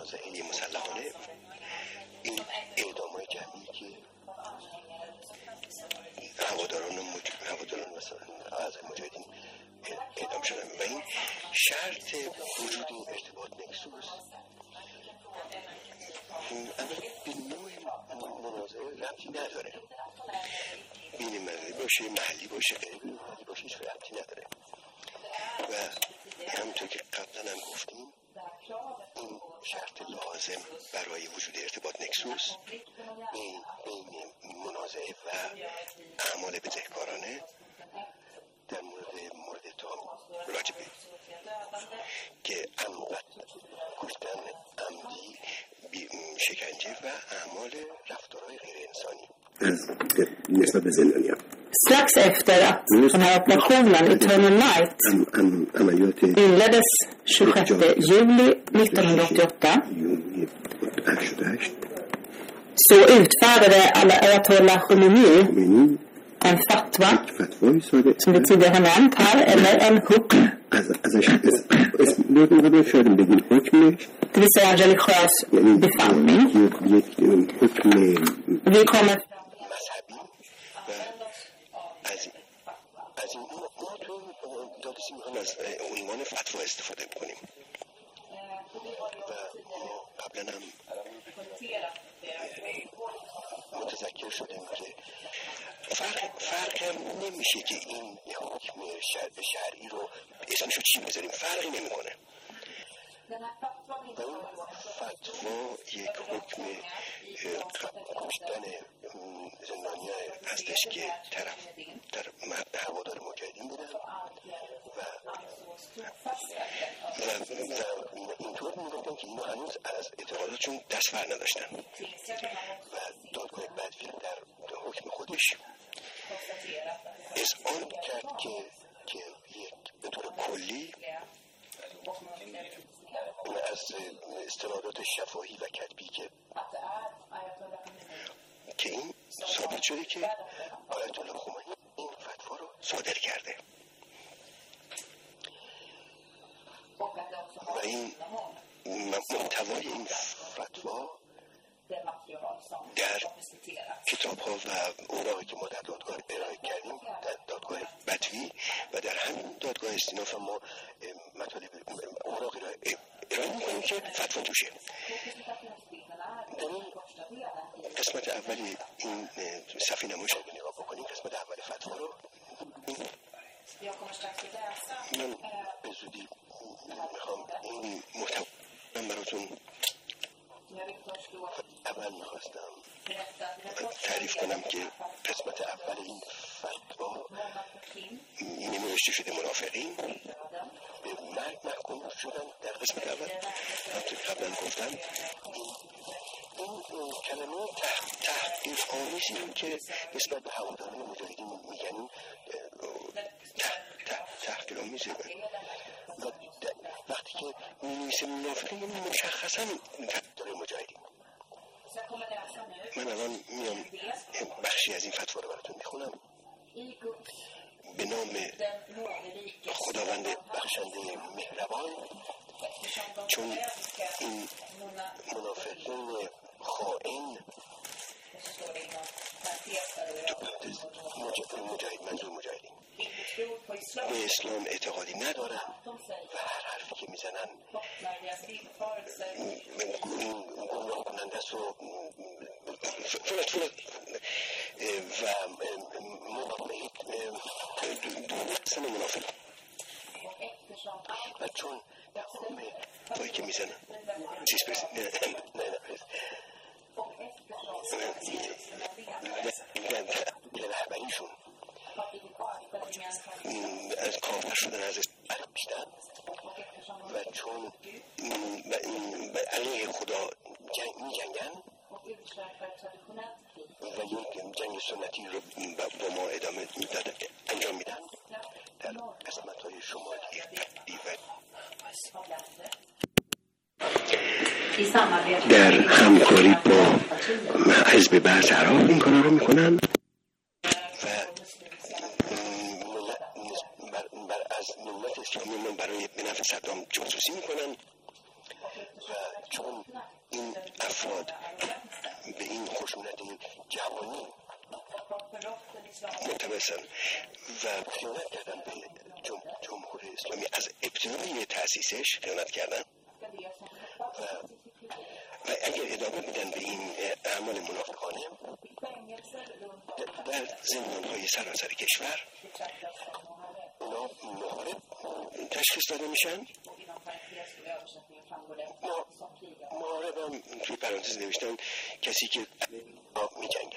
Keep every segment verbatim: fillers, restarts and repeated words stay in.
منازعه مسلحانه، این اعدام‌های جمعی که هواداران مج... هواداران مثلا اعضای مجاهدین اعدام شدن و این شرط وجود این ارتباط نکسوس اما به نوع منازعه ربطی نداره، بین ملی باشه، محلی باشه، غیر محلی باشه، هیچ ربطی نداره و همونطور که قبلا هم گفتیم این شرط لازم برای وجود ارتباط نکسوس بین بین منازعه و اعمال بزهکارانه در مورد مورد اتهام راجبه که کشتن عمدی، شکنجه و اعمال رفتارهای غیر انسانی نسبت به زندانیان. Strax efter att den här operationen Eternal Night inleddes tjugosjätte juli nittonhundraåttioåtta så utfärdade Ayatollah Khomeini en fatwa som vi tidigare har nämnt här, eller en hukm, det vill säga en religiös befallning. Vi kommer از عنوان فتوا استفاده میکنیم و ما قبلا هم متذکر شدیم که فرق فرق نمیشه که این حکم شرع شرعی رو اسمشو چی بذاریم، فرقی نمیکنه و اون فتوا یک حکم کشتن زندانیان هستش که طرف در هوادار مجاهدین بودن و و اینطور میگفتن که اینا هنوز از اعتقاداتشون دست بر نداشتن و دادگاه بدویل در حکم خودش اذعان کرد که که یک به طور کلی از استنادات شفاهی و کتبی که که این ثابت شده که آیت الله خمینی این فتوا رو صادر کرده و این محتوای این فتوا در کتاب ها و اوراقی که ما در دادگاه ارائه کردیم، در دادگاه بدوی و در همین دادگاه استیناف ما مطالب اوراقی را ارائه میکنیم که فتوا توشه. در این قسمت اولی این صفحه نمایش رو نگاه بکنیم، قسمت اول فتوا رو من به زودی میخوام این محتوا من براتون اول میخواستم تعریف کنم که قسمت اول این فتوا نوشته شده منافقین به مرگ محکوم شدن. در قسمت اول همونطور که قبلا گفتم این کلمه تحقیر آمیزی رو که نسبت به هواداران مجاهدین میگن تحقیر آمیزه و وقتی که می‌نویسه منافقین مشخصا طرفدار مجاهدین. من الان میام بخشی از این فتوا رو براتون میخونم. به نام خداوند بخشنده مهربان، چون این منافقین خائن مجاهد منظور مجاهدین به اسلام اعتقادی ندارن و هر حرفی که میزنن گمراه کننده است و فلت فلت و موقعیت دونستن منافق و چون تمام فایی که میزنن چیز پرسید نه نه نه نه رهبریشون از کافر شدن از اسلام بیشتر و چون علیه خدا می جنگن و یک جنگ سنتی رو با ما ادامه انجام میدن. در قسمت های شمالی و در همکاری با حزب بعث عراق این کارا رو میکنن و بر از ملت اسلامی من برای به نفع صدام جاسوسی میکنن و چون این افراد به این خشونت جوانی متمثل و خیانت کردن به جمهوری اسلامی، از ابتدای تأسیسش خیانت کردن و و اگر ادامه بدن به این اعمال منافقانه در زندان‌های سراسر کشور اونا محارب تشخیص داده میشن. محارب هم توی پرانتز نوشتن کسی که میجنگه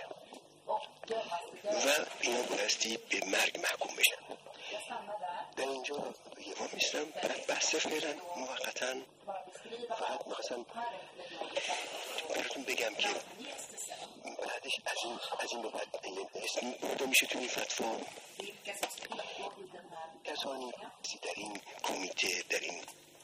و اینا بایستی به مرگ محکوم بشن. در اینجا یه وام میستم بعد بحث فعلا موقتا فقط میخواستم براتون بگم که بعدش از این از این به بعد اسمی برده میشه توی این فتوا کسانی در این کمیته در این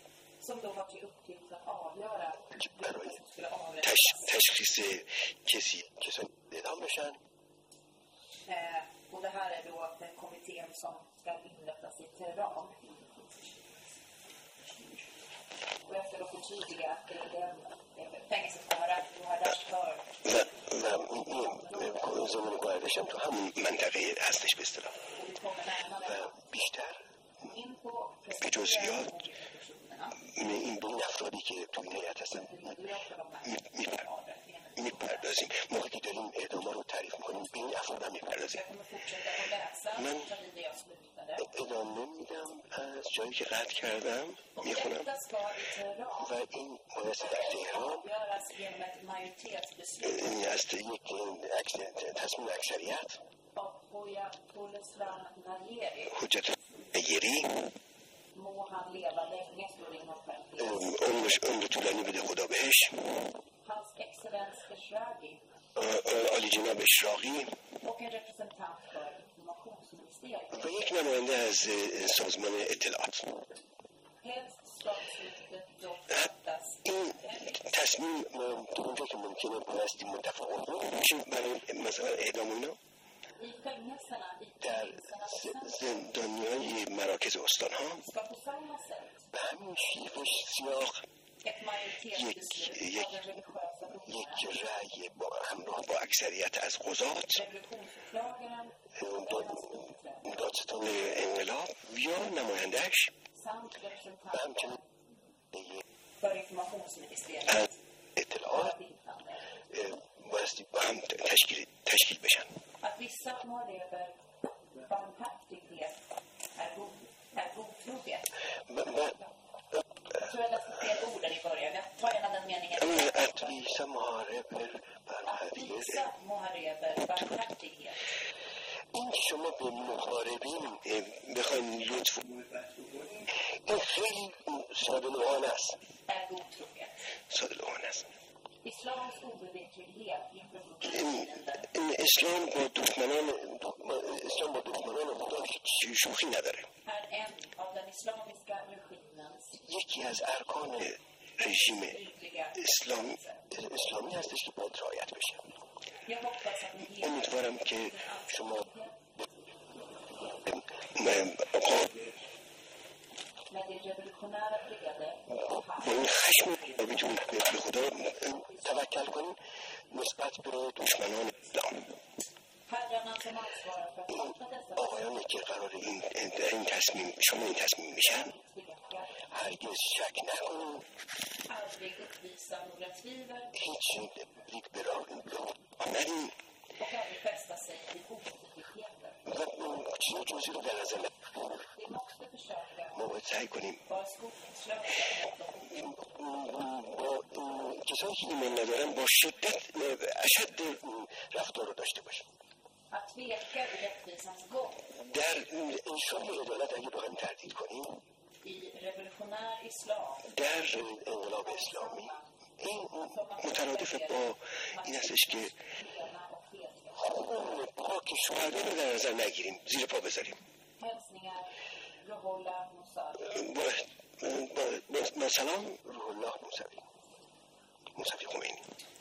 برای تش... تشخیص کسی کسانی اعدام بشن. Och det här är då den kommittén som ska inrättas i Teheran. Och jag ska då förtydliga att den fängelset kommer att vara där för. و زمان گردش هم تو همون منطقه هستش به اصطلاح و بیشتر به جزئیات این به این افرادی که تو این هیئت هستن میپردازیم. موقعی که داریم اعدام‌ها رو تعریف میکنیم به این افراد هم میپردازیم. من ادامه میدم از جایی که قطع کردم میخونم و این بایستی در تهران از یک تصمیم اکثریت حجت نگیری عمر طولانی بده خدا بهش، عالی جناب اشراقی و یک نماینده از سازمان اطلاعات. این تصمیم تا اونجا که ممکنه بایستی متفاوت میشه برای مثلا اعدام اینا در زندانیای مراکز استان ها به همین شیوه سیاق یک یک یک رأی با همراه با اکثریت از قضات دادستان انقلاب یا نمایندهش و همچنین از اطلاعات بایستی با هم تشکیل تشکیل بشن. Att visa محاربر برحقیقت. این که شما به محاربین بخواین لطف این خیلی ساده لوحانه است. ساده لوحانه است. این اسلام با دشمنان اسلام با دشمنان خدا هیچ شوخی نداره. یکی از ارکان رژیم اسلامی اسلامی هستش که باید رعایت بشه. امیدوارم که شما با این خشم بتون به خدا توکل کنید نسبت به دشمنان اسلام. آقایانی که قرار این این تصمیم شما این تصمیم میشن هرگز شک نکنید، هیچ لیک برای آمدین و چیز جزی رو در نظر نکنید. ما باید سعی کنیم با کسانی که ایمان ندارن با شدت اشد رفتار رو داشته باشیم. در انشای عدالت اگه بخوایم تردید کنیم در انقلاب اسلامی این مترادف با این هستش که خون پاک شهدا رو در نظر نگیریم، زیر پا بذاریم. با سلام روح الله موسوی موسوی خمینی.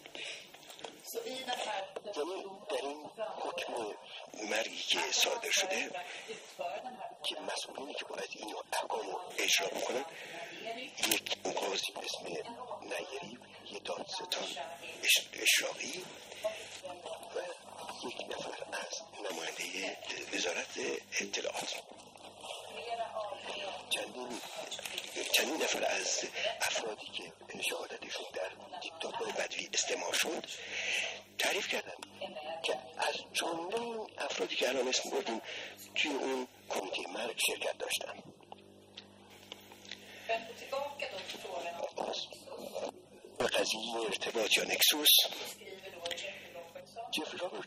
یعنی در این حکم مرگی که صادر شده که مسئولینی که باید این احکام رو اجرا بکنن یک قاضی به اسم دادستان اشراقی و یک نفر از نماینده وزارت اطلاعات. چندین چندین نفر از افرادی که شهادتشون در دیکتاتور بدوی استماع شد تعریف کردن که از جمله این افرادی که الان اسم بردیم توی اون کمیته مرگ شرکت داشتن. و قضیه ارتباط یا نکسوس جفری رابرت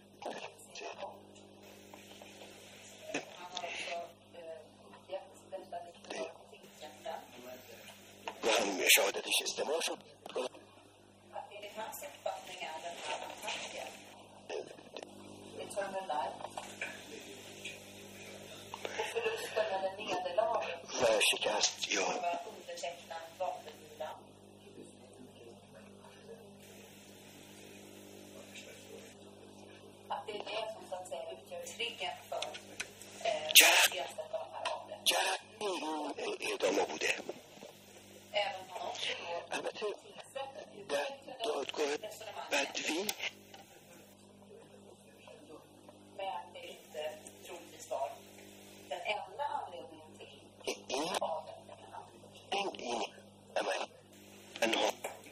و هم شهادتش استماع شد. و شکست یا جرق این اعدامه بوده. البته در دادگاه بدوی این این عمل انها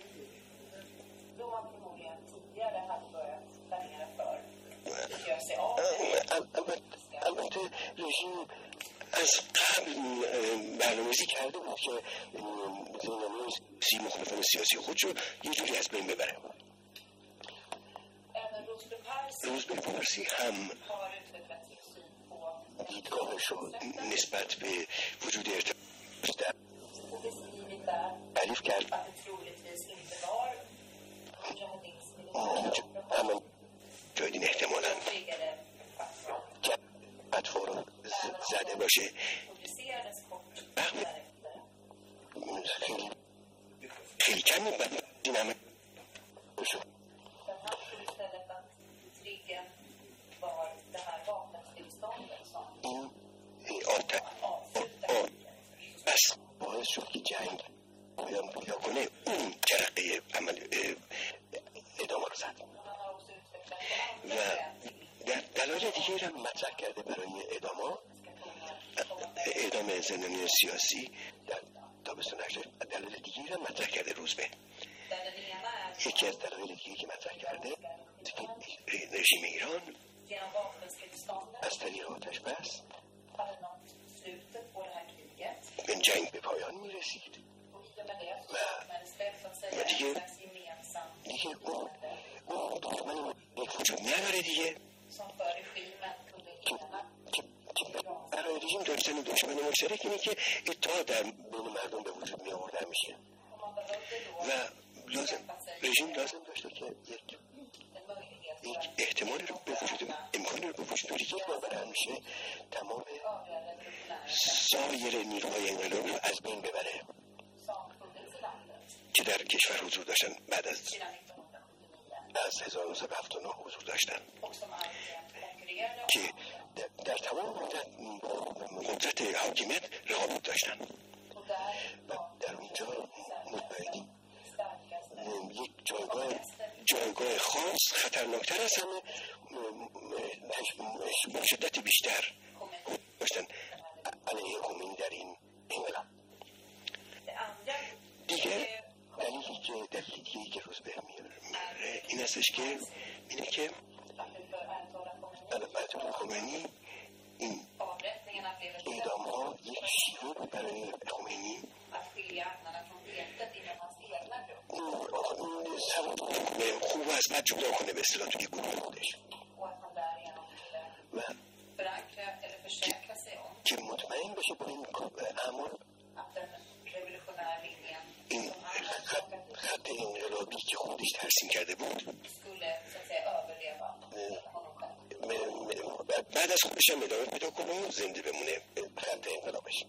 البته رژیم از قبل برنامه‌ریزی کرده بود که زندانیان سی مخالفان سیاسی خودش رو یه جوری از بین ببره. روزبه پارسی هم دیدگاهش رو نسبت به وجود ارتباط در تعریف کرد. همون جایدین احتمالاً که اطفال رو زده باشه خیلی خیلی کمی بعد این همه شد. این آتش بس باعث شد که جنگ پیدا کنه اون جرقه عمل ادامه رو زد و در دلایل دیگه هم مطرح کرده برای ادامه اعدام زندانیان سیاسی. در تابستان هشتاد دلایل دیگه هم مطرح کرده روزبه. یکی از دلایل دیگه که مطرح کرده که رژیم ایران از طریق آتش بس این جنگ به پایان می رسید و و دیگه دیگه اون اون دشمن یک وجود نداره دیگه که برای رژیم داشتن دشمن مشترک اینه که اتحاد در بین مردم به وجود می آوردن میشه و لازم رژیم لازم داشته که یک یک احتمالی رو به وجود امکانی رو به وجود بیاره که یک بار برای همیشه تمام سایر نیروهای انقلاب رو از بین ببره که در کشور حضور داشتن بعد از از هزار و نهصد و هفتاد و نه حضور داشتن که در, در تمام مدت قدرت حاکمیت رقابت داشتن و در اونجا متحدی یک جایگاه جایگاه خاص خطرناکتر از همه با شدت بیشتر داشتن علیه خمینی در این انقلاب. دیگر دلیلی که دلیلی دیگه که روزبه میاره این هستش که اینه که آیت خمینی این اعدام ها یک شیوه بود برای خمینی خوب از بد جدا کنه به اصطلاح توی گروه خودش و که مطمئن بشه با این اعمال این خط انقلابی که خودش ترسیم کرده بود بعد از خودش هم ادامه پیدا کنه و زنده بمونه خط انقلابش.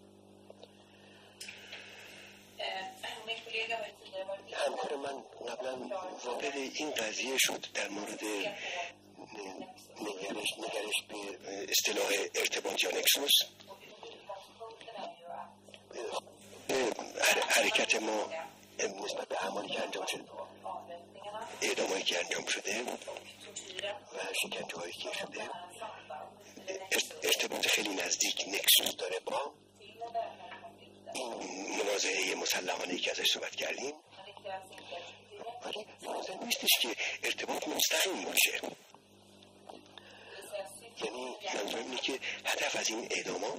همکار من قبلا وارد این قضیه شد در مورد نگرش نگرش به اصطلاح ارتباط یا نکسوس. حرکت ما نسبت به اعمالی که انجام شد هایی که انجام شده و شکنجه هایی که شده ارتباط خیلی نزدیک نکسوس داره با این منازعه مسلحانه‌ای که ازش صحبت کردیم، ولی لازم نیستش که ارتباط مستقیم باشه. یعنی منظورم اینه که هدف از این اعدام‌ها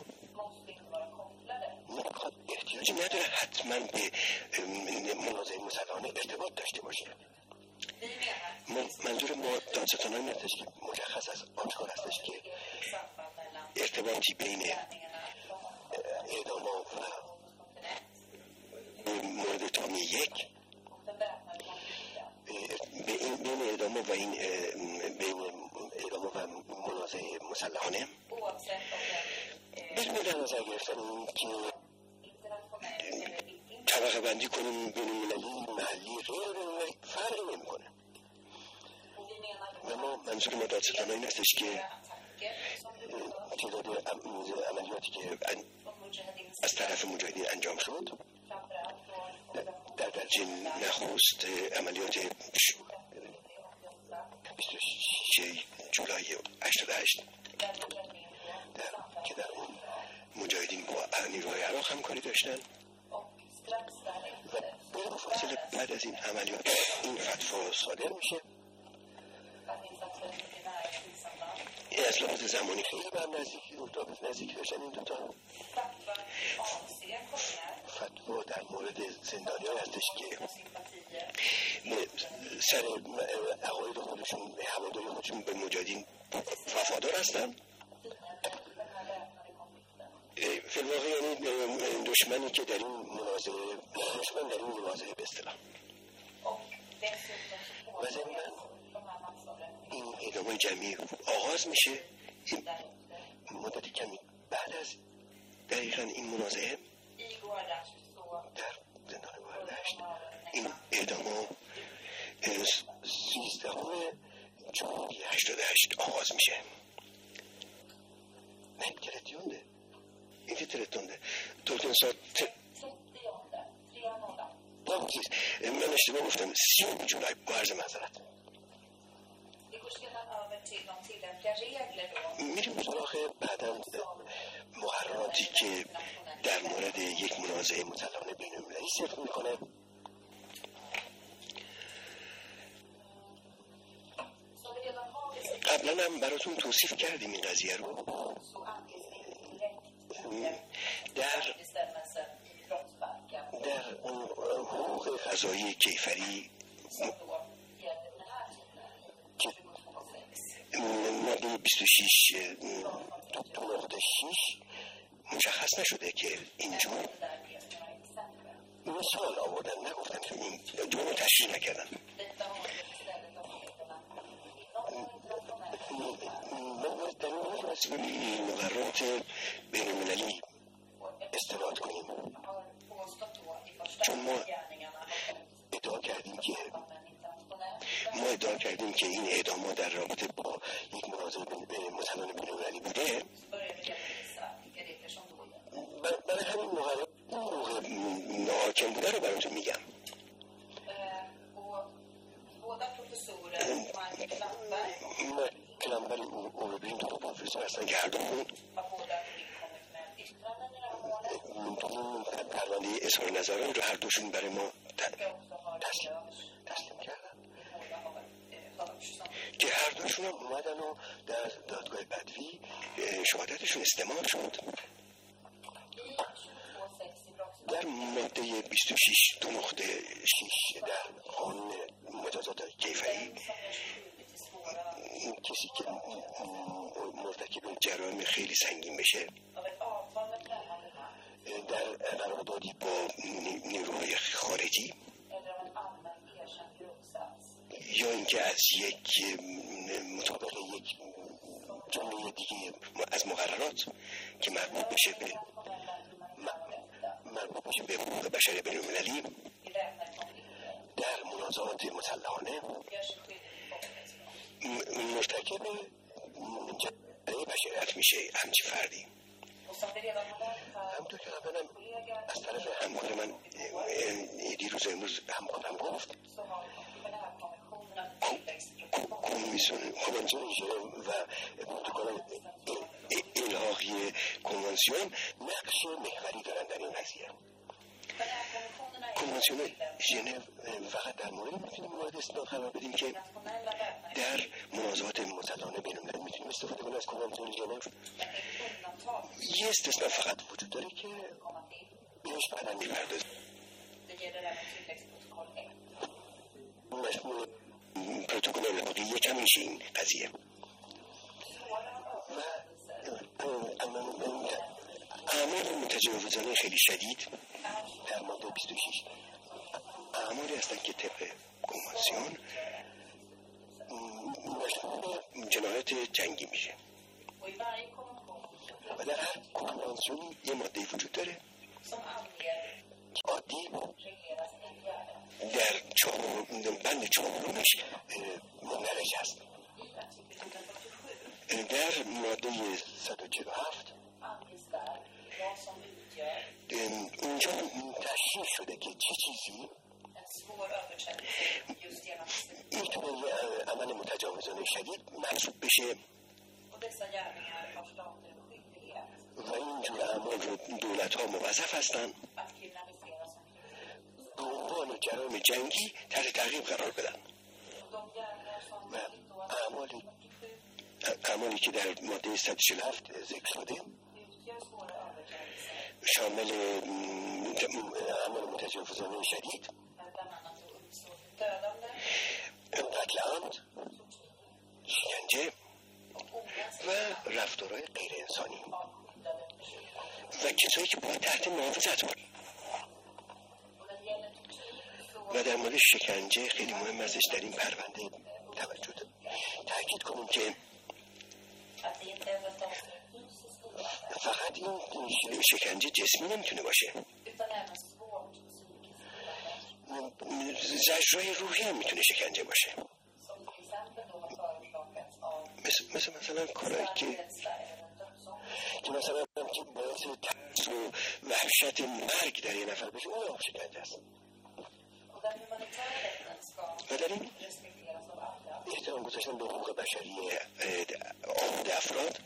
احتیاجی نداره حتما به منازعه مسلحانه ارتباط داشته باشه. منظور ما دادستانان این هستش که مشخص است، آشکار هستش که ارتباطی بین اعدام‌ها و مورد تامی یک بین اعدام‌ها و این بین اعدام‌ها و منازعه مسلحانه بدون در نظر گرفتن این که طبقه بندی کنیم بین المللی محلی غیر بین فرقی نمی کنه. و ما منظور ما دادستان این هستش که تعداد عملیاتی که از طرف مجاهدین انجام شد در درجه نخست عملیات بیست و شش جولای هشتاد و هشت که در اون مجاهدین با نیروهای عراق همکاری داشتن و بلا فاصله بعد از این عملیات این فتوا صادر میشه. این از لحاظ زمانی خیلی به هم نزدیکی نزدیکی داشتن این دوتا. فتوا در مورد زندانیان هستش که سر عقاید خودشون هواداری خودشون به مجاهدین وفادار هستن. فی الواقع یعنی دشمنی که در این منازعه دشمن در این منازعه به اصطلاح و ضمن این اعدام‌های جمعی آغاز میشه. این مدتی کمی بعد از دقیقاً این منازعه در زندان گوهردشت این اعدام‌ها سیزدهم جولای هشتاد و هشت آغاز میشه. نه این ترتیونده این ترتیونده ترکمنستان من اشتباه گفتم سیوم جولای با عرض معذرت. میریم سراغ بعداً مقرراتی که در مورد یک منازعه مسلحانه بین المللی صدق میکنه. قبلا هم براتون توصیف کردیم این قضیه رو. در در حقوق قضایی کیفری ماده بیست و شش دو نقطه شش مشخص نشده که اینجور مثال آوردن، نگفتن که این دونو تشریح نکردن. ما در این مقررات بین المللی استناد کنیم چون ما ادعا کردیم که ما ادعا کردیم که این اعدام‌ها در رابطه با یک منازعه مسلحانه بین المللی بوده. برای همین مقررات موقع ناحاکم بوده رو براتون میگم. کلمبر اولوبین دو پروفسور هستن که هر دومون پرونده اظهار نظران رو هر دوشون برای ما تسلیم تسلیم کردن که هر دوشون هم اومدن و در دادگاه بدوی شهادتشون استماع شد. در ماده بیست و شش دو نقطه شش در قانون مجازات کیفری کسی که مرتکب جرایم خیلی سنگین بشه در قراردادی با نیروهای خارجی یا اینکه از یک مطابق یک جمله دیگه از مقررات که مربوط بشه به مربوط بشه به حقوق بشر بین المللی در منازعات مسلحانه مرتکب جرائم بشریت میشه همچی فردی. همونطور که قبلا از طرف همکار من دیروز امروز همکارم گفت کنوانسیون ژنو و پروتکل الحاقی کنوانسیون نقش محوری دارن در این قضیه. کنوانسیون ژنو فقط در مورد میتونیم مورد استناد قرار بدیم که در منازعات مسلحانه بین‌المللی میتونیم استفاده کنیم از کنوانسیون ژنو. یه استثنا فقط وجود داره که بهش بعدا می‌پردازیم. مشمول پروتکل الحاقی یکم میشه این قضیه و اعمال متجاوزانه خیلی شدید در ماده بیست و شش اعمالی هستند که طبق کنوانسیون مشمول جنایات جنگی میشه و در هر کنوانسیونی یه ماده وجود داره عادی در چهار بند چهارمش مندرج است. در ماده صد و چهل و هفت اونجا تشریح شده که چه چیزی میتونه یه عمل متجاوزانه شدید محسوب بشه و اینجور اعمال رو دولت ها موظف هستن به عنوان جرایم جنگی تحت تعقیب قرار بدن و اعمالی اعمالی که در ماده صد و چهل و هفت ذکر شده شامل اعمال متجاوزانه شدید، قتل عمد، شکنجه و رفتارهای غیر انسانی و کسایی که باید تحت محافظت باشن. و در مورد شکنجه خیلی مهم ازش در این پرونده توجه تاکید کنیم که فقط این شکنجه جسمی نمیتونه باشه، زجرهای روحی هم میتونه شکنجه باشه، مثل, مثل مثلا کارهایی که که مثلا که باعث ترس و وحشت مرگ در یه نفر بشه اون هم شکنجه است. و در این احترام گذاشتن به حقوق بشری آزاد افراد،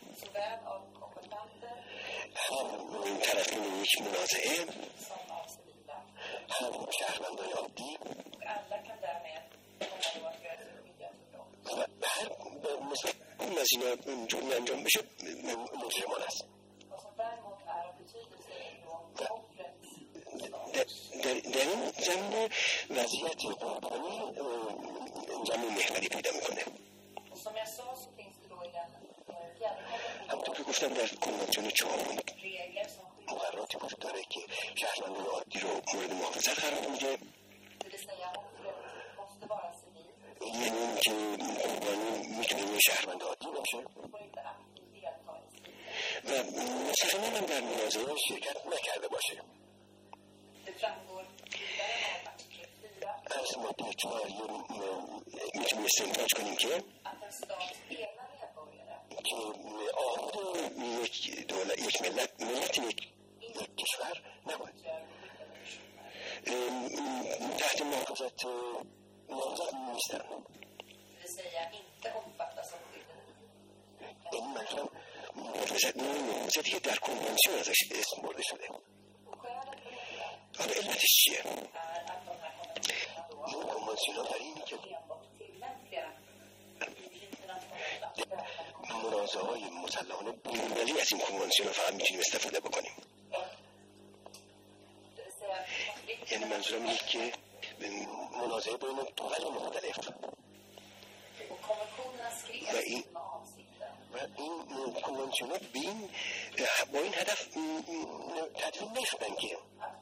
هم طرفین یک منازعه، هم شهروندان عادی و هر مثل اون از اینا اونجوری انجام بشه مجرمان است. در, در این زمینه وضعیت قربانی زمین محوری پیدا میکنه. همونطور که گفتم در کنوانسیون چهارم مقرراتی وجود داره که شهروندان عادی رو مورد محافظت قرار میده، یعنی این که قربانی میتونه یه شهروند عادی باشه و مستقیما هم در منازعه شرکت نکرده باشه. از ماده چهار میتونیم استنتاج کنیم که که آمود یک دولت، یک ملت، ملت یک کشور نباید تحت محافظت نامزد نیستن. این منظورم محافظتی که در کنوانسیون ازش اسم برده شده. حالا علتش چیه؟ این کنوانسیون ها در اینی که منازعه های مسلحانه بین‌المللی از این کنوانسیون ها فقط میتونیم استفاده بکنیم. یعنی منظورم اینه که منازعه بین دول مختلف و این و این کنوانسیون ها بین با این هدف تدوین نشدن که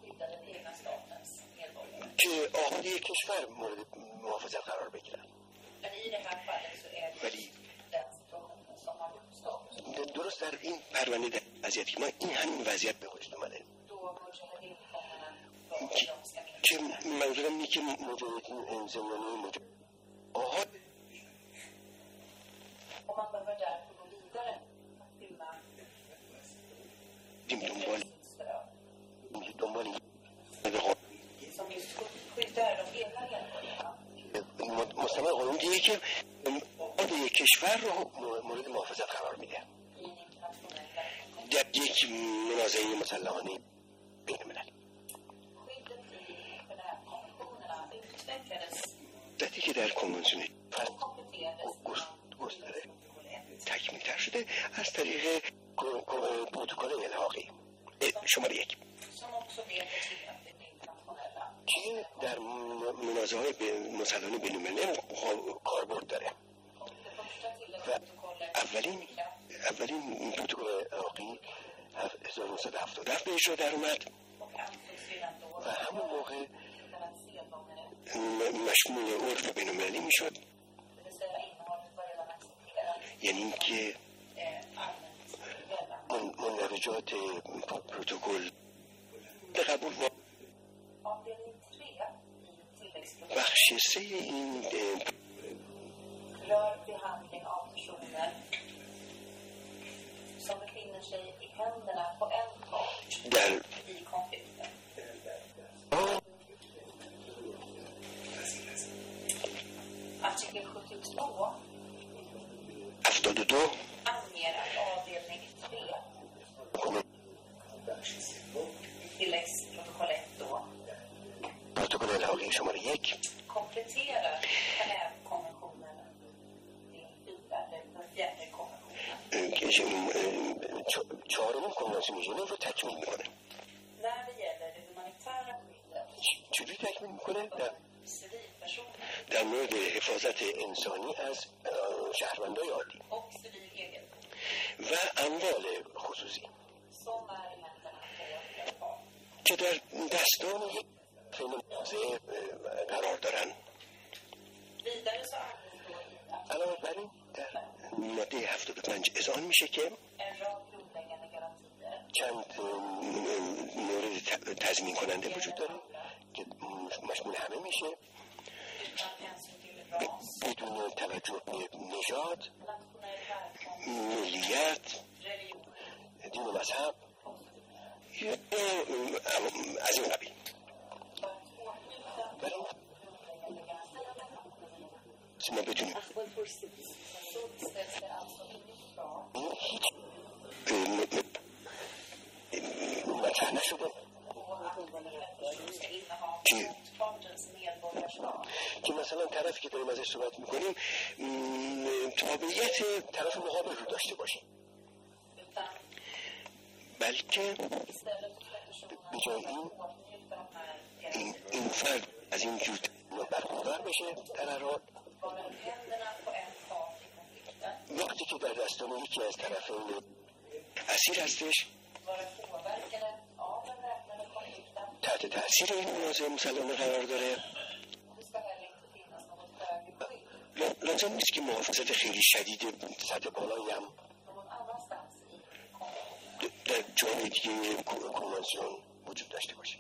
که آهادی کشور مورد محافظت قرار بگیرن، ولی درست در این پرونده در وضعیتی که ما این همین وضعیت به وجود اومده که منظورم اینه که مجاهدین زمانی مجاهد آهاد بیم دنبال دنبال مستند قانون دیگه که آد یک کشور رو مورد محافظت قرار میده در یک منازعه مسلحانه بین المللی. دستی که در کنوانسیون گستره تکمیل تر شده از طریق پروتکل الحاقی شماره یک که در منازعه‌های مسلحانه بین المللی کاربرد داره و اولین اولین پروتکل الحاقی هزار و نهصد و هفتاد و هفت به اجرا در اومد و همون موقع مشمول عرف بین المللی میشد، یعنی اینکه مندرجات پروتکل به قبول و بخش سه این rör behandling av personer som befinner sig i händerna på en part i konflikten. Artikel sjuttiotvå هفتاد و دو anger att avdelning tre tilläggsprotokoll ett då پروتکل الحاقی شماره یک kompletterar Genèvekonventionen till fyra, den fjärde konventionen. چهارمین کنوانسیون ژنو رو تکمیل میکنه. När det gäller det humanitära skyddet چجوری تکمیل میکنه؟ در civilpersoner در مورد حفاظت انسانی از شهروندای عادی och civil egendom و اموال خصوصی som är i händerna på en part. که در دستان یک منازعه قرار دارن. Vidare så anges då i att علاوه بر این در ماده هفتاد و پنج اذعان میشه که en rad grundläggande garantier چند مورد تضمین کننده وجود داره که مشمول همه میشه utan hänsyn till ras, بدون توجه به نژاد، nationell härkomst, ملیت، religion دین و مذهب یا از این قبیل. ولی ما بدونیم ställs det alltså inget krav هیچ مطرح نشده på att en person ska inneha که motpartens medborgarskap. که مثلا طرفی که داریم ازش صحبت میکنیم تابعیت طرف مقابل رو داشته باشه، Utan بلکه istället ska personen به جای این åtnjuta de här این, garantierna این فرد از این جور برخوردار بشه در هر حال vara i händerna på en part i konflikten, وقتی که در دستان یکی از طرفین اسیر هستش vara påverkade av den väpnade konflikten. تحت تاثیر این منازعه مسلحانه قرار داره. Det ska heller inte finnas något högre skydd لا- لازم نیست که محافظت خیلی شدید سطح بالایی هم någon annanstans i konventionen. د- در جای دیگه کنوانسیون وجود داشته باشه.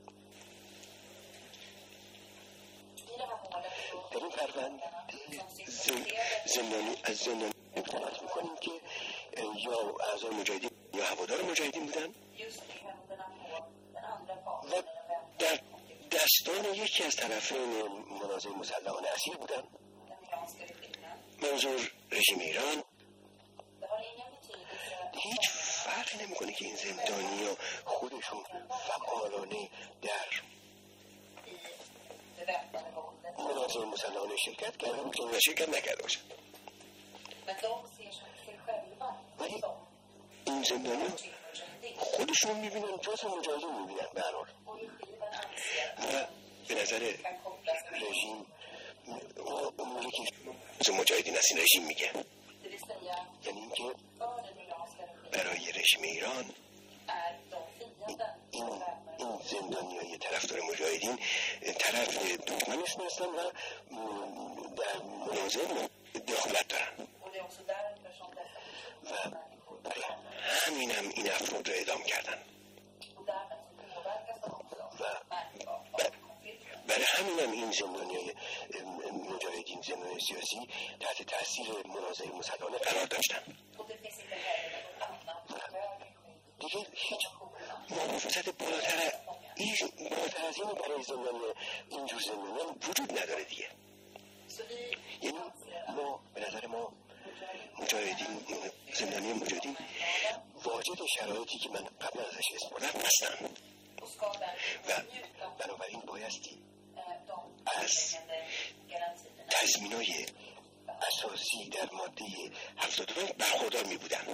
I det här målet så در این پرونده زن- زندانی از زندانی صحبت میکنیم که یا اعضای مجاهدین یا هوادار مجاهدین بودن just i händerna på den andra parten و i den väpnade در دستان یکی از طرفین منازعه مسلحانه اسیر بودن. den iranska regimen. منظور رژیم ایران. Det har ingen betydelse هیچ فرقی نمیکنه که این زندانیا خودشون فعالانه در i det väpnade våldet. منازعه مسلحانه شرکت کرده باشن و شرکت نکرده باشن. Men de ser sig själva ولی som این زندانیا mujahedin. خودشون میبینن جز مجاهدین میبینن به هر حال Och regimen anser و به نظر kan kopplas till رژیم اون یکی از مجاهدین از این رژیم میگه، det vill säga یعنی اینکه för den iranska regimen برای رژیم ایران är de fienden این som väpnade این زندانیای طرفدار مجاهدین طرف دشمنشون هستن و در منازعه دخالت دارن och det är också därför som dessa و människor برای همین هم این افراد رو اعدام کردن och därmed så påverkas de också و märkbart av konflikten. برای همین هم این زندانیای مجاهدین زندانی سیاسی تحت تاثیر منازعه مسلحانه قرار داشتن. Och det finns inte heller något annat högre skydd دیگه هیچ محافظت بالاتر این بالاتر از این برای زندانی اینجور زندانیان وجود نداره دیگه. یعنی ما به نظر ما مجاهدین، زندانی مجاهدین واجد شرایطی که من قبلا ازش اسم بردم هستن و بنابراین بایستی از تضمینای اساسی در ماده هفتاد و پنج برخوردار می بودن.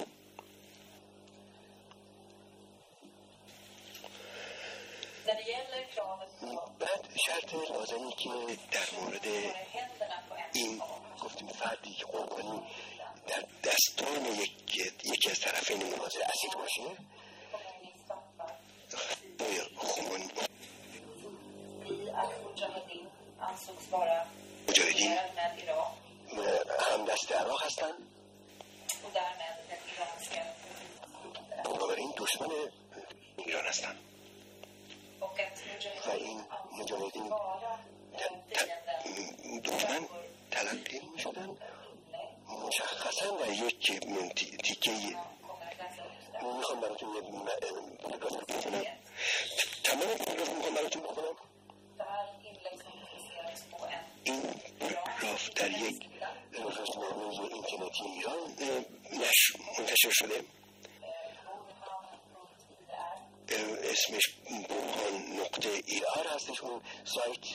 بعد شرط لازمی که در مورد این گفتیم فردی که قربانی در دستان یک یکی از طرفین مناظره اسیر باشه خمینی مجاهدین هم دست عراق هستن بنابراین دشمن ایران هستن و این مجاهدین دشمن تلقی می شدن مشخصا در یک تیکه میخوام براتون یه پاراگراف بخونم تمام پاراگراف میخوام براتون بخونم. این پاراگراف در یک روزنامه اینترنتی ایران منتشر شده، اسمش برهان نقطه ای آر هستش اون سایت.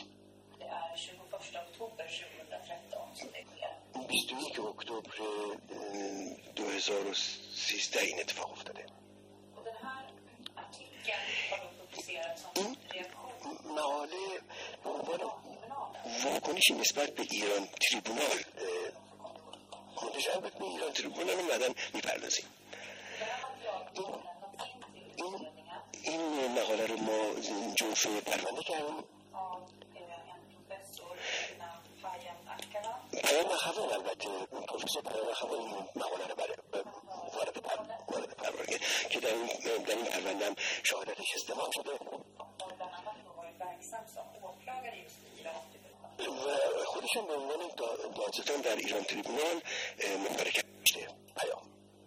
بیست و یک اکتبر دو هزار و سیزده این اتفاق افتاده. این مقاله به عنوان واکنشی نسبت به ایران تریبونال منتشر شد. به ایران تریبونال رو بعداً میپردازیم. این این مقاله رو ما جوفه پرونده کردیم. پیام اخوان البته پروفسور پیام اخوان این مقاله رو برای وارد پرونده که در این در این پرونده هم شهادتش استماع شده و خودشون به عنوان دادستان در ایران تریبونال مبارکت شده پیام.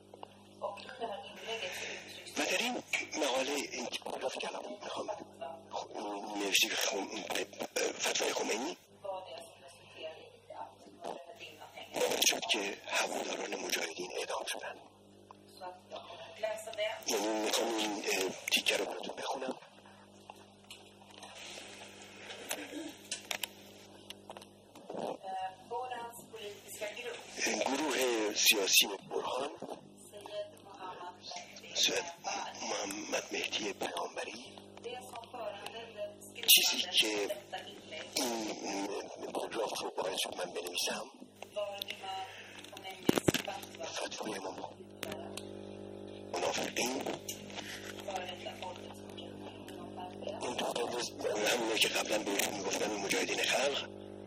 و در این مقاله این پاراگراف که الان میخوام نوشته فتوای خمینی وارد شد که هواداران مجاهدین اعدام شدن. یعنی میخوام این تیکه رو براتون بخونم. گروه سیاسی برهان سید محمد مهدی پیامبری چیزی که این پاراگراف رو باعث شد من بنویسم فتوای امام منافقین این دو تا همونه که قبلا بهشون میگفتن مجاهدین خلق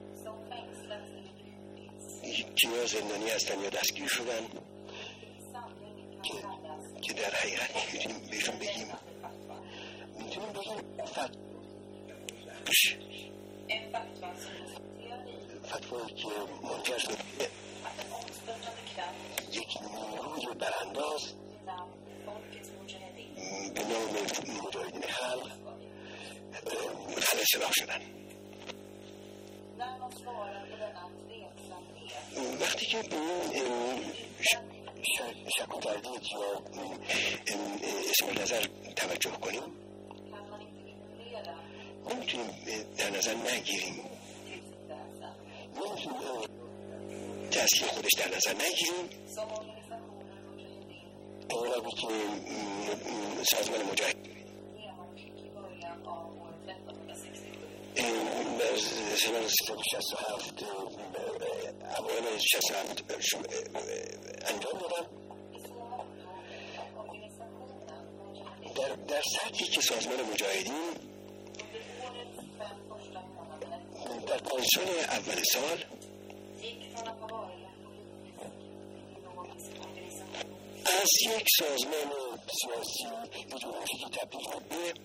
که یا زندانی هستن یا دستگیر شدن که که در حقیقت میتونیم بهشون بگیم میتونیم بگیم فت... فتوایی که منجر شد یک نیروی برانداز به نام مجاهدین خلق متخلص سلاح شدن. وقتی که به این شک و تردید یا اسم نظر توجه کنیم نمیتونیم در نظر نگیریم نمیتونیم تأثیر خودش در نظر نگیریم اولا بود که سازمان مجاهد در سال سیصد و شصت و هفت اوایل شصت و هفت انجام دادن در, در سطحی که سازمان مجاهدین در پنج سال اول سال از یک سازمان سیاسی ایدئولوژیکی تبدیل شد به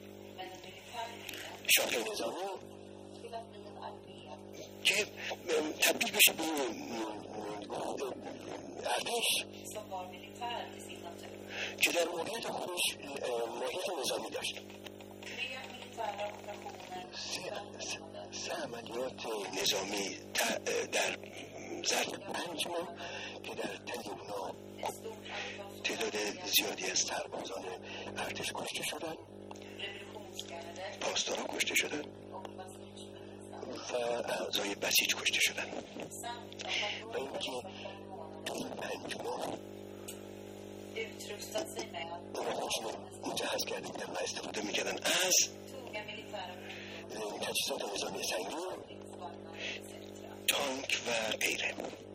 شاخه نظامی که تبدیل بشه به ارتش که در موقعیت خودش موقعیت نظامی داشت. سه عملیات نظامی در ظرف پنج ماه که در طی اونا تعداد زیادی از سربازان ارتش کشته شدن، پاسداران کشته شدن و اعضای بسیج کشته شدن. و اینکه توی پنج ماه اونا خودشون مجهز کرده بودن و استفاده میکردن از تجهیزات نظامی سنگین، تانک و غیره.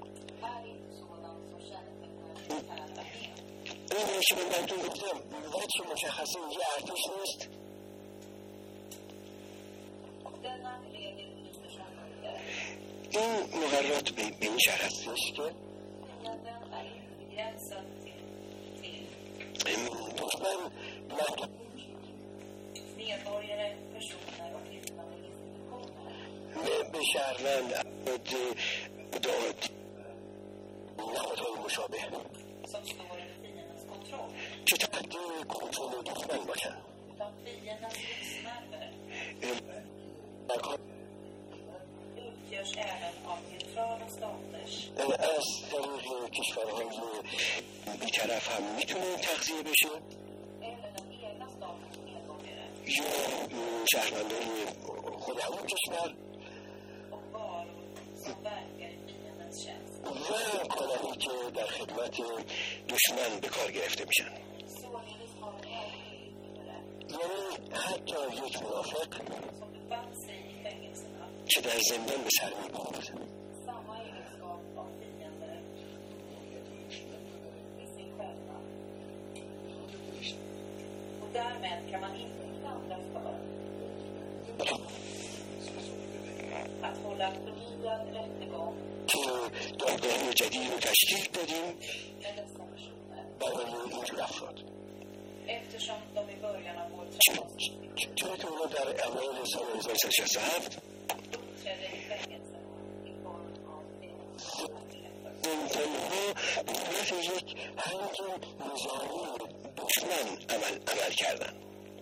این که من براتون گفتم وجه مشخصه یه ارتش نیست. این مقررات به این شرح هستش که دشمن به شهروند داد نهادهای مشابه که تحت کنترل دشمن باشن. از طریق کشورهای بی‌طرف هم میتونه تغذیه بشه یا شهروندان خود همون کشور و کانالایی که در خدمت دشمن به کار گرفته میشن. یعنی حتی یک منافق که در زندان به سر میبرد därmed kan man inte klandras för att hålla förnyad rättegång دادگاه جدید رو تشکیل دادیم برای اینجور افراد. eftersom de i början av vår چرا که اونا در اوایل سال هزار و سیصد و شصت و هفت uppträdde i fängelse i form av تنها به صورت یک هنگ نظامی دشمن عمل, عمل کردن.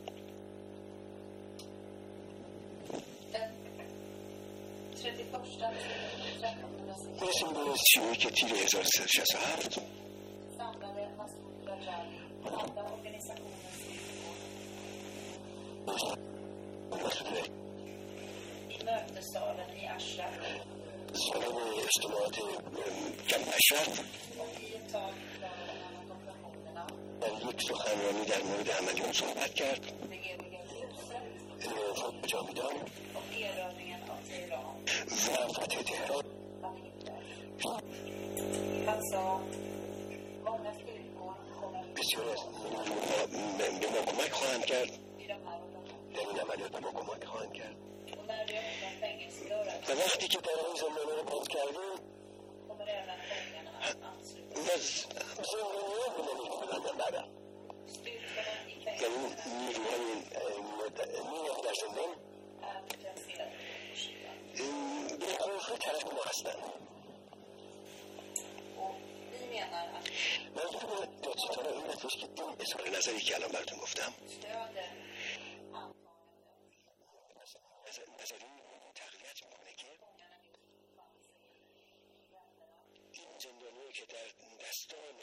مثل به سی و یک تیر هزار و سیصد و شصت و هفت سالن اجتماعات جمع اشرف در یک سخنرانی در مورد عملیات صحبت کرد فتح جاویدان و فتح تهران. بسیار از نیروها به ما کمک خواهند کرد، در این عملیات به ما کمک خواهند کرد و وقتی که در این زمانه رو باز کردیم زندانیان به ما میکنند بعدا، یعنی نیروهای نیروهای در زندان به قوه طرف ما هستند. منظور دادستان این هستش که این اظهار نظری که الان براتون گفتم نظری تقویت میکنه که این زندانیایی که در دستان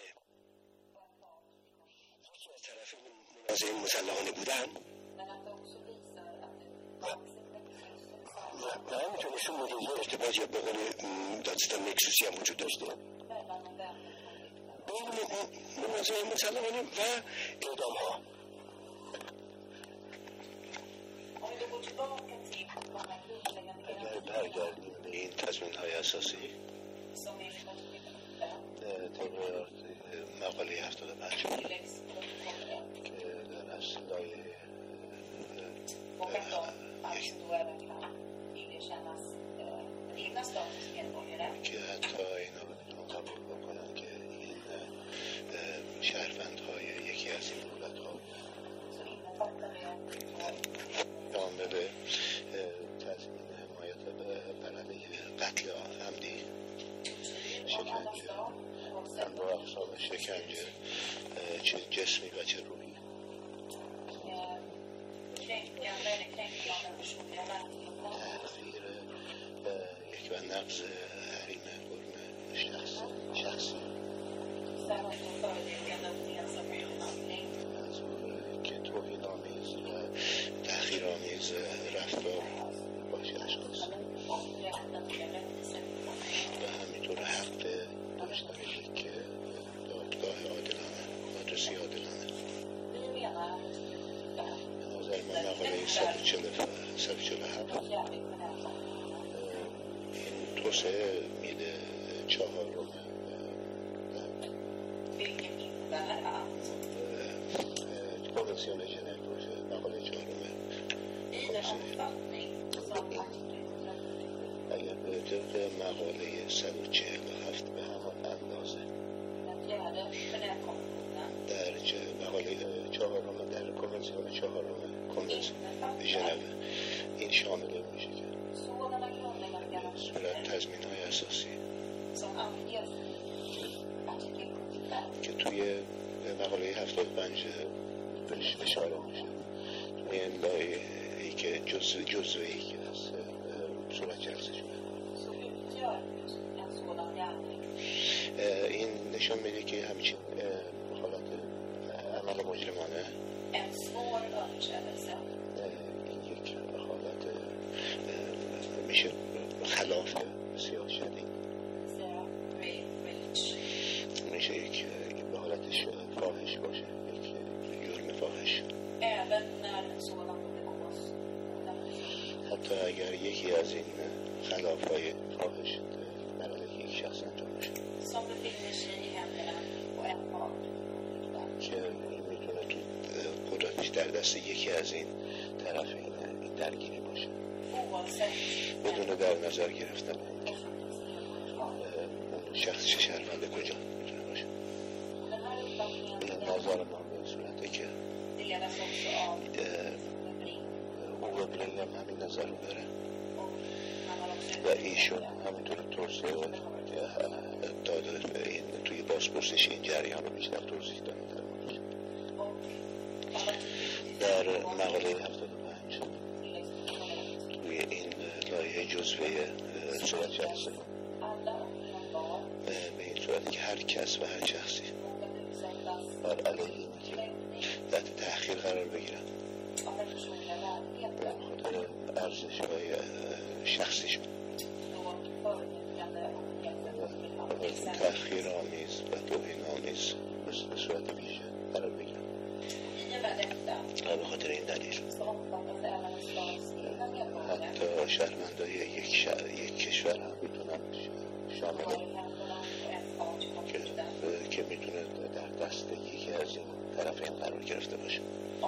یکی از طرفین منازعه مسلحانه بودن و همینطور نشون میده یه ارتباط یا به قول دادستان نکسوسی هم وجود داشته بین منازعه مسلحانه و اعدام ها. اگر برگردیم به این تضمین های اساسی طبق مقاله هفتاد و پنج که در اصل لایه که حتی اینا قبول بکنن که این شهروندهای یکی از این دولت ها عامل تضمین حمایت بر علیه قتل عمدی، شکنجه، انواع اقسام شکنجه، چه جسمی و چه روحی، تحقیر و نقض حریم حرم شخصی شخصی که توهین‌آمیز و تحقیرآمیز رفتار باشه اشخاص و همینطور حق داشتن یک دادگاه عادلانه، آدرسی عادلانه. به نظر من مقاله صد و چهل و هفت این توسعه میده چهارم کنوانسیون ژنو باشه، مقاله چهارم اگر به طبق مقاله صد و چهل و هفت به همان اندازه در مقاله چهارم در کنوانسیون چهارم کنوانسیون ژنو این شامل میشه که صورت تضمین های اساسی که توی مقاله هفتاد و پنج بهش اشاره میشه، توی این لایحه‌ای که جزء جزئی که از صورت جلسه شده. این نشان میده که همچین حالت عمل مجرمانه این یک حالت میشه خلاف بسیار شدید، میشه یک به حالتش فاحش باشه، یک جرم فاحش. حتی اگر یکی از این خلاف‌های فاحش برای یک شخص انجام بشه که میتونه تو قدرتش در دست یکی از این طرفین این درگیری باشه بدون در نظر گرفتن اون شخص چه شهروند کجا میتونه باشه. به نظر ما به صورته که او بلنگ هم همین نظر رو داره و ایشون همینطور توسعه داده این توی بازپرسش این جریان رو بیشتر توضیح داده در مقاله هفتاد و پنج توی این لایحه جزوه صورت جلسه به این صورت که هر کس و هر شخصی بر علیه اینی که تحت تأخیر قرار بگیرن به خاطر ارزش های شخصیشون تأخیر آمیز و توهین آمیز به صورت ویژه قرار بگیرن و به خاطر این دلیل حتی شهروندای یک شهر یک کشور هم میتونن شامل که, که میتونه در دست یکی از این طرفین قرار گرفته باشه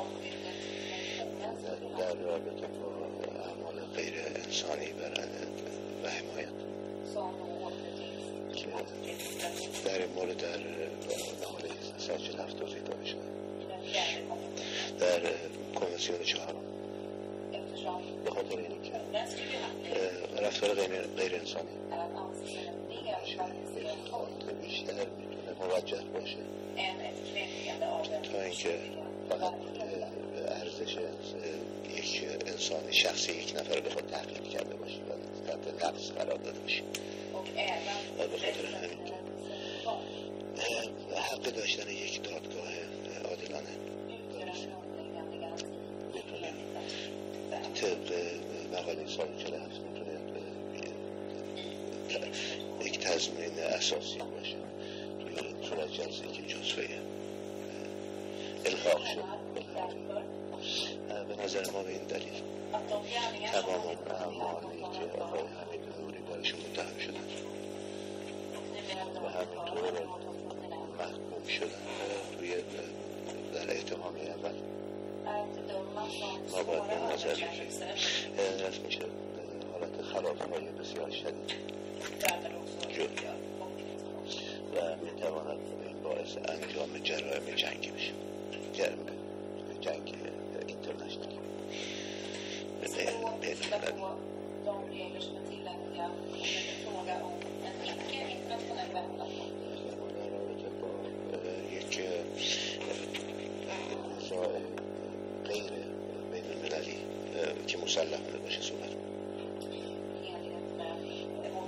در رابطه با اعمال غیر انسانی و حمایت که در این مورد در مقاله صد و چهل و هفت توضیح داده شده در کنوانسیون چهارم به خاطر اینه که رفتار غیر, غیر انسانی بیشتر میتونه موجه باشه تا اینکه فقط ارزش یک انسانی شخصی یک نفر رو بخواد تحقیر کرده باشه و تحت نقص قرار داده باشه و به خاطر همین حق داشتن یک دادگاه عادلانه میتونه طبق مقاله صد و چهل و هفت میتونه یک تضمین اساسی باشه توی این صورت جلسه که جزوه الحاق شد. به نظر ما به این دلیل تمام اعمالی که آقای حمید نوری بارشون متهم شدن و همینطور محکوم شدن توی در اتهامی اول ما باید به نظر بگیریم رفت میشه حالت خلاف‌های بسیار شدید و میتواند این باعث انجام جرایم جنگی بشه، جرم جنگ اینترنشنال بین المللی. یک نزاع غیر بین المللی که مسلحانه باشه صورت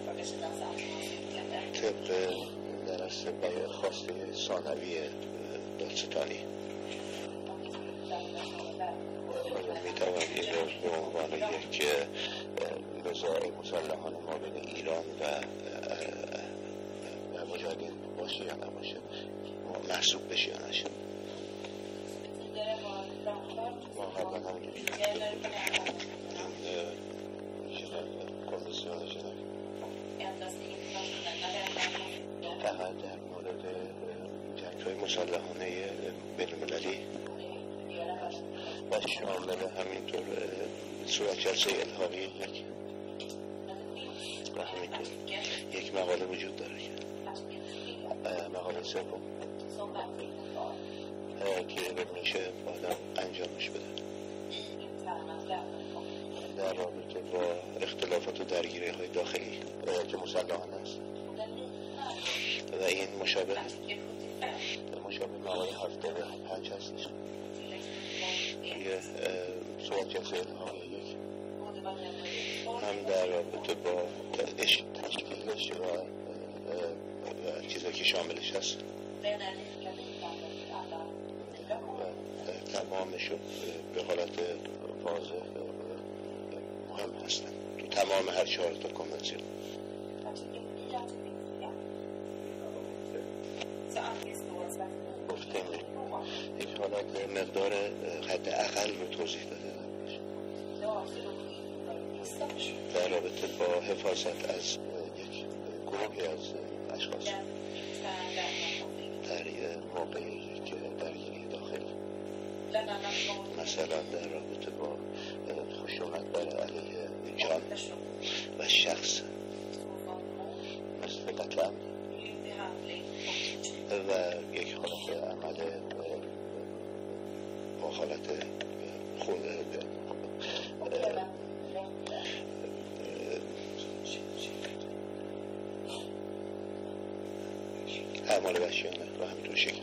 طبق در اصل به خواسته ثانوی دادستانی میتوان این رو به عنوان یک نزاع مسلحانه ما بین ایران و و مجاهدین باشه یا نباشه محسوب بشه یا نشه. ما قبلا همونجوری کمیسیون ژنو فقط در مورد جنگ‌های مسلحانه بین‌المللی و شامل همینطور صورت جلسه الحاقی یک و همینطور یک مقاله وجود داره که مقاله سوم که میشه آدم انجامش بده در رابطه با اختلافات و درگیری های داخلی که مسلحانه است و این مشابه مشابه مقاله هفتاد و پنج هستش یه صورت جلسه الحاقی یک هم در رابطه با تشکیلش و چیزایی که شاملش هست و تمامش به حالت واضح مهم هستن تو تمام هر چهار تا کنونسیون. گفتیم یک حالت مقدار حد اقل رو توضیح داده در رابطه با حفاظت از یک گروهی از اشخاص در موقع یک درگیری داخلی، مثلا در رابطه با خشونت بر علیه جان و شخص مثل قتل عمد و یک حالت عمل با حالت خود اعمال وحشیانه و همینطور شکن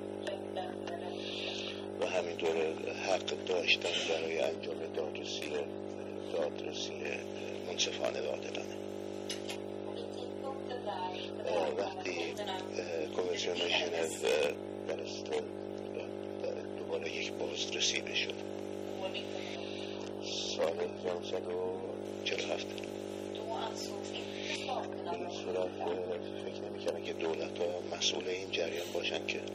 و همینطور حق داشتن برای انجام دادرسی دادرسی منصفانه و عادلانه. وقتی کنوانسیون ژنو درست دوباره یک بازرسی بشد سال هزار و نهصد و چهل و هفت به این صورت فکر نمی کردن که دولت ها مسئول این جریان باشن که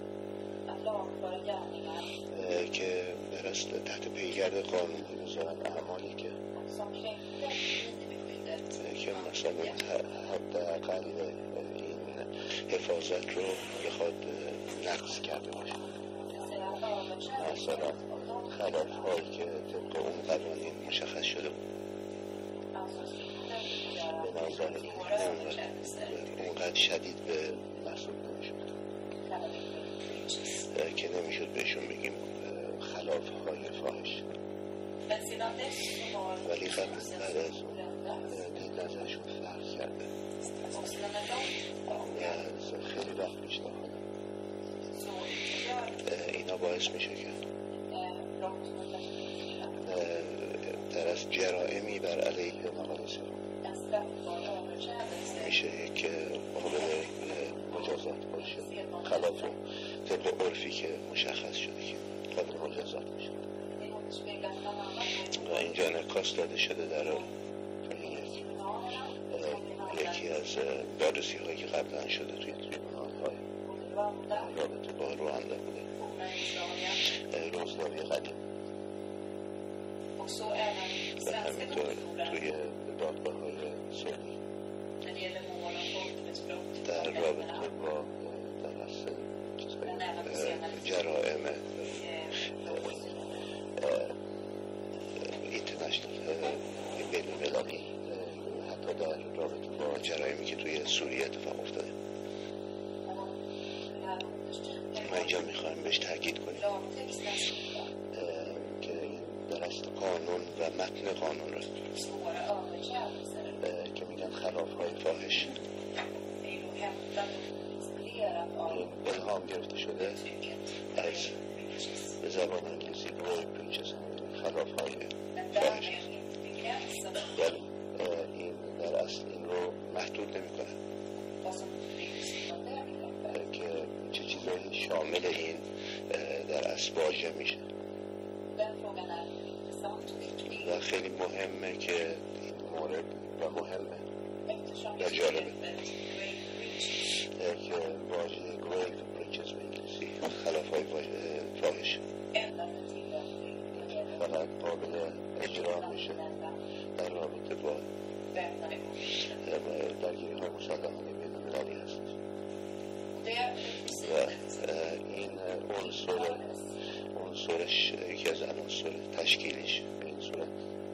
که درست تحت پیگرد قانون بذارن اعمالی که که مثلا حداقل این حفاظت رو بخواد نقض کرده باشه، مثلا خلاف هایی که طبق اون قوانین مشخص شده بود. به نظر این اونقدر شدید به محسوب نمیشد که نمیشد بهشون بگیم خلاف های فاحش، ولی قبل بعد از اون دید نظرشون فرق کرده از خیلی وقت بیشتر اینا باعث میشه که در از جرائمی بر علیه مقالسه میشه که قابل مجازات باشه خلاف طبق عرفی که مشخص شده که قابل مجازات میشه و اینجا انعکاس داده شده در یکی از دادرسی هایی که قبلا شده توی تریبونال های رابطه با رواندا بوده، روزنامه قدیم و همینطور توی دادگاه های سنی در رابطه با در اصل جرائم اینترنشنال بین المللی، حتی در رابطه با جرائمی که توی سوریه اتفاق افتاده. ما اینجا میخوایم بهش تاکید کنیم که این در اصل قانون و متن قانون رو که میگن خلاف های فاحش الهام گرفته شده از به زبان انگلیسی rape breaches، خلاف های فاحش، ولی این در اصل این رو محدود نمی کنه شامل این در اصل واژه میشه و خیلی مهمه که این مورد و مهمه و جالبه که واژه گریو بریچز به انگلیسی خلاف های فاحش فقط قابل اجرا میشه در رابطه با درگیری های مسلحانه بین المللی هست و این عنصر عنصرش یکی از عناصر تشکیلیش به این صورت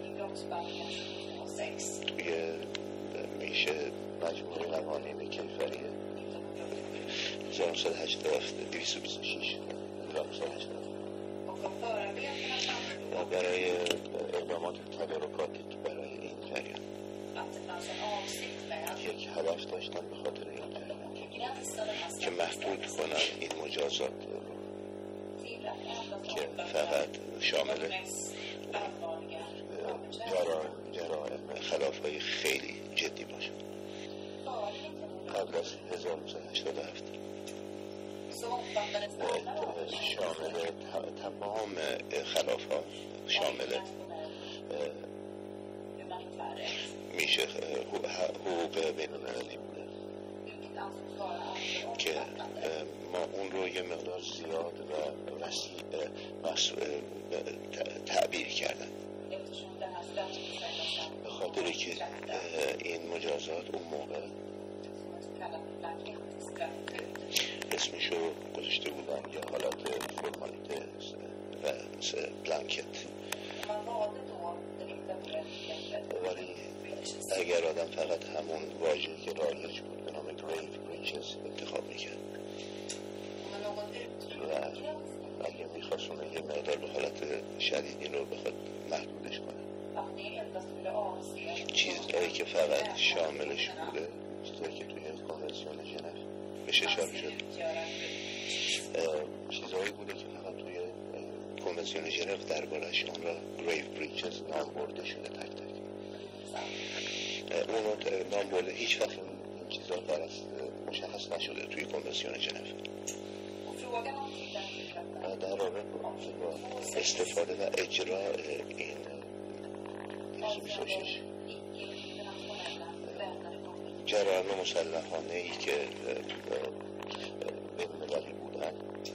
توی میشه مجموعه قوانین کیفریه هزار و نهصد و هشتاد و هفت دویست و بیست و شش هزار و نهصد و هشتاد و هفت و برای اقدامات تدارکاتی برای این جریان یک هدف داشتن به خاطر این جریان که محدود کنن این مجازات که فقط شامل جرائم خلاف های خیلی جدی باشه قبل از هزار و نهصد و هشتاد و هفت شامل تمام خلاف ها شامل میشه حقوق بین المللی بوده که ما اون رو یه مقدار زیاد و وسیع تعبیر کردن به خاطر که این مجازات اون موقع اسمشو گذاشته بودن یا حالت فرمالیته و بلانکت ولی اگر آدم فقط همون واژه‌ای که رایج بود به نام گریو بریچز انتخاب میکرد و اگه میخواست اون یه مقدار به حالت شدیدی رو بخواد محدودش کنه چیزهایی که فقط شاملش بوده چیزهایی که توی کنوانسیون ژنو بهش اشاره شد چیزهایی بوده که فقط توی کنوانسیون ژنو دربارش اون را گریو بریچز نام برده شده تک تک اون رو نام برده هیچ وقت این چیزها در از مشخص نشده توی کنوانسیون ژنو در رابطه با استفاده و اجرا این بیست و شش جرایم مسلحانه ای که بین المللی بودن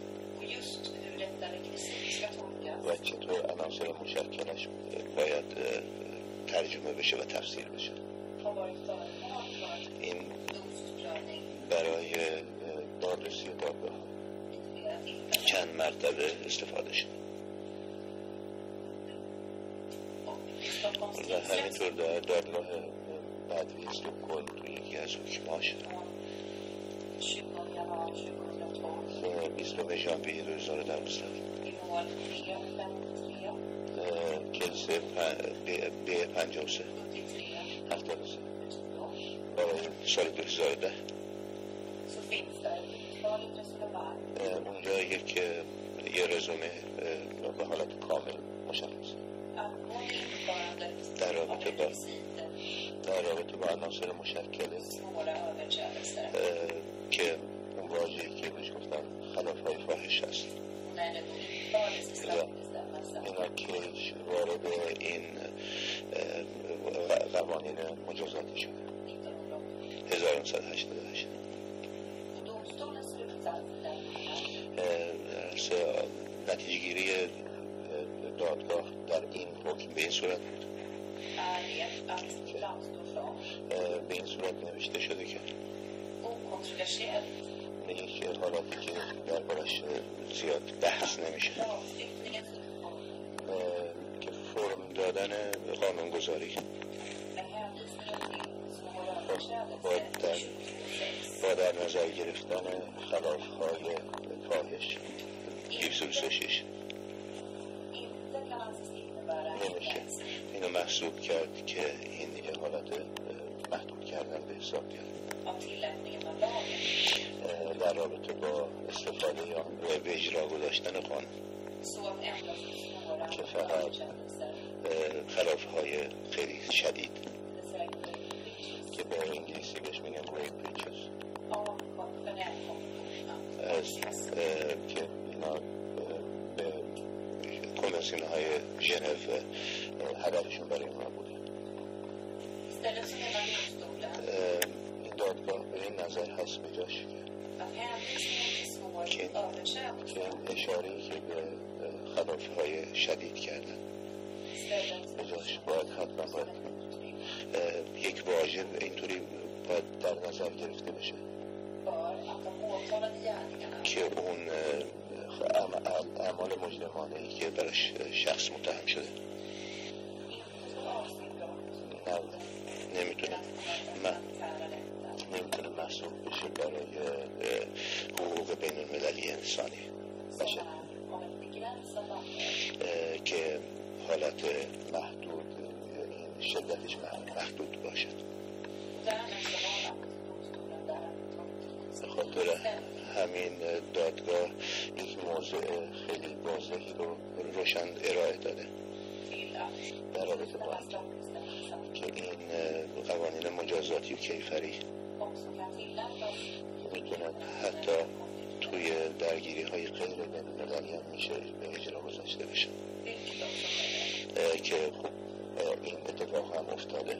و چطور عناصر مشکلش باید ترجمه بشه و تفسیر بشه این برای دادرسی دادگاه چند مرتبه استفاده شد و همینطور در دادگاه بعدی استکهلم توی یکی از حکماش بیستم ژانویه دو هزار و دوازده جلسه ب پنجاه و سه هفتاد و سه برای سال دو هزار و ده اونجا یک یه رزومه به حالت کامل مشخص در رابطه با در رابطه با عناصر مشکله که اون واژه‌ای که بهش گفتن خلاف های فاحش هست اینا که وارد این قوانین مجازاتی شده هزار و نهصد و هشتاد و هشت نتیجه گیری دادگاه در این حکم به این صورت بود به این صورت نوشته شده که یک حالاتی که دربارش زیاد بحث نمیشه که فرم دادن قانونگذاری با در, با در نظر گرفتن خلافهای فاحش بیست و شش نمیشه اینو محسوب کرد که این یه حالت محدود کردن به حساب کرد در رابطه با استفاده یا به اجرا گذاشتن قانون که فقط خلافهای خیلی شدید که به انگلیسی بهش میگن گریو بریچز از که سازمان‌های ژنو هدفشون برای ما بوده. این دادگاه به این نظر هست به جاش که که اشاره‌ای که به خلافی‌های شدید کردن به جاش باید حتما باید یک واژه اینطوری باید در نظر گرفته بشه که اون اعمال مجرمانه‌ای که براش شخص متهم شده نمیتونه نمیتونه محسوب بشه برای حقوق بین المللی انسانی باشه که حالت محدود شدتش محدود باشد. به خاطر همین دادگاه یک موضوع خیلی واضحی رو روشن ارائه داده در رابطه با که این قوانین مجازاتی و کیفری میتونن حتی توی درگیری های غیر بین المللی هم میشه به اجرا گذاشته بشه که خب این اتفاق هم افتاده.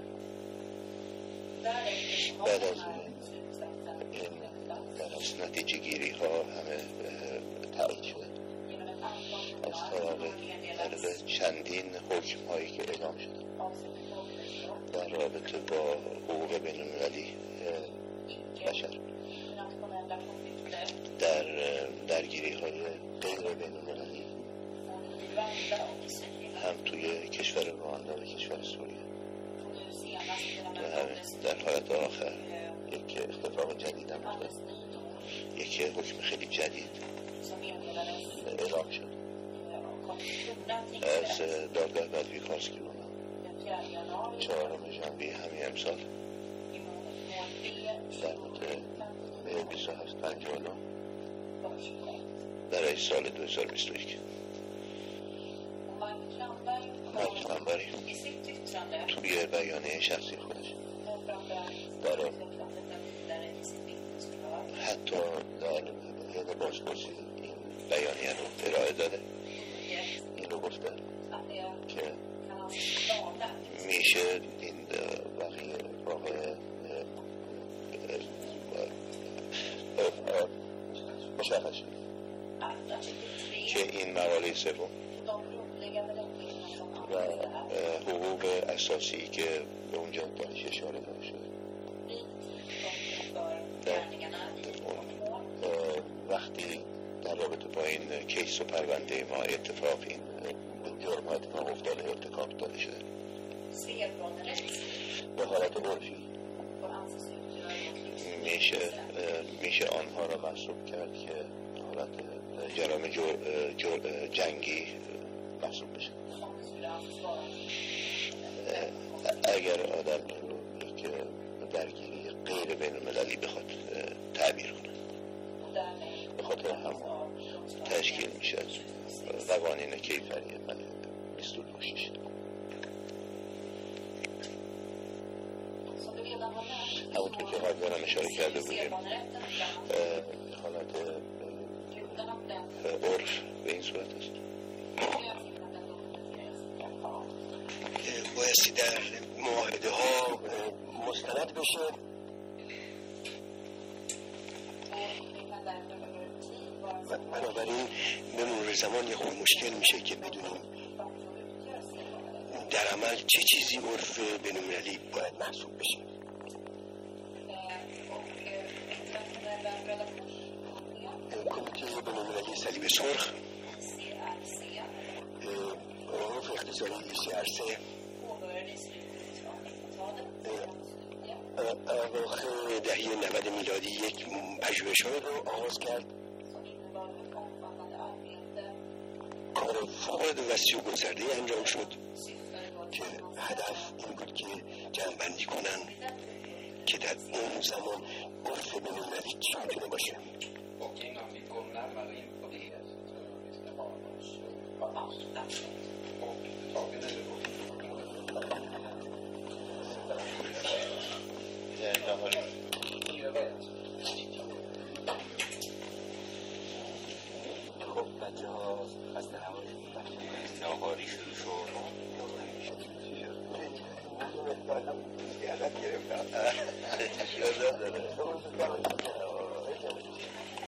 بعد از این در از نتیجه گیری ها همه تایید شده از طریق چندین حکم هایی که اعلام شده در رابطه با حقوق بین المللی بشر در درگیری های غیر بین المللی هم توی کشور رواندا و کشور سوریه و همه در حالت آخر یک اتفاق جدید هم افتاد، یک حکم خیلی جدید اعلام شد از دادگاه بدویکارسکی بود چهارم ژانویه همین امسال در مدت بیست و هفت پنجاه و نه برای سال دو هزار و بیست و یک. مایک کلنبری توی بیانیه شخصی خودش در حتی در حین بازپرسی این بیانیه رو ارائه داده، این رو گفته که میشه این بقیه واقع مشخص شد که این مقاله سوم و حقوق اساسی که به اونجا درش اشاره داده شده وقتی در رابطه با این کیس و پرونده ما اتفاق این جرم اتفاق افتاده ارتکاب داده شده به حالت عرفی میشه میشه آنها را محسوب کرد که حالت جرم جر جر جنگی محسوب بشه. اگر آدم که درگیری غیر بین المللی بخواد تعبیر کنه به خاطر هم تشکیل میشه قوانین کیفری بیست و دو شش همونطور که قبلا هم اشاره کرده بودیم حالت عرف به این صورت است بایستی در معاهده ها مستند بشه بنابراین به مرور زمان یه خود مشکل میشه که بدونیم در عمل چه چیزی عرف بین‌المللی باید محسوب بشه. کمیته بین‌المللی صلیب سرخ عرف اقتصادی سی ار سه اواخر دهه نود میلادی یک پژوهش‌های رو آغاز کرد کار فوق‌العاده وسیع و گسترده‌ای انجام شد که هدف این بود که جمع‌بندی کنن که در اون زمان عرف بین‌المللی چی میتونه باشه. خب بچه ها خسته نباشید ناهاری شروع شد یادم گرفتم